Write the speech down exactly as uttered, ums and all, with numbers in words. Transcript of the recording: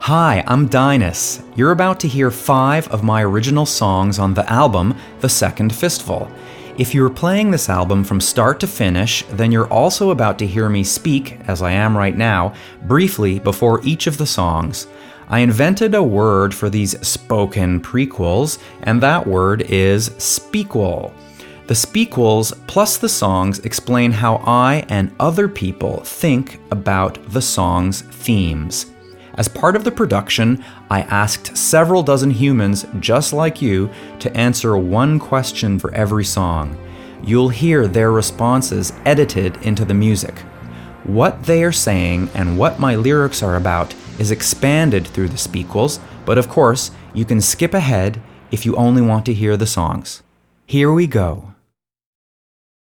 Hi, I'm Dynas. You're about to hear five of my original songs on the album, The Second Fistful. If you're playing this album from start to finish, then you're also about to hear me speak, as I am right now, briefly before each of the songs. I invented a word for these spoken prequels, and that word is spequel. The spequels plus the songs explain how I and other people think about the song's themes. As part of the production, I asked several dozen humans just like you to answer one question for every song. You'll hear their responses edited into the music. What they are saying and what my lyrics are about is expanded through the spequels, but of course, you can skip ahead if you only want to hear the songs. Here we go.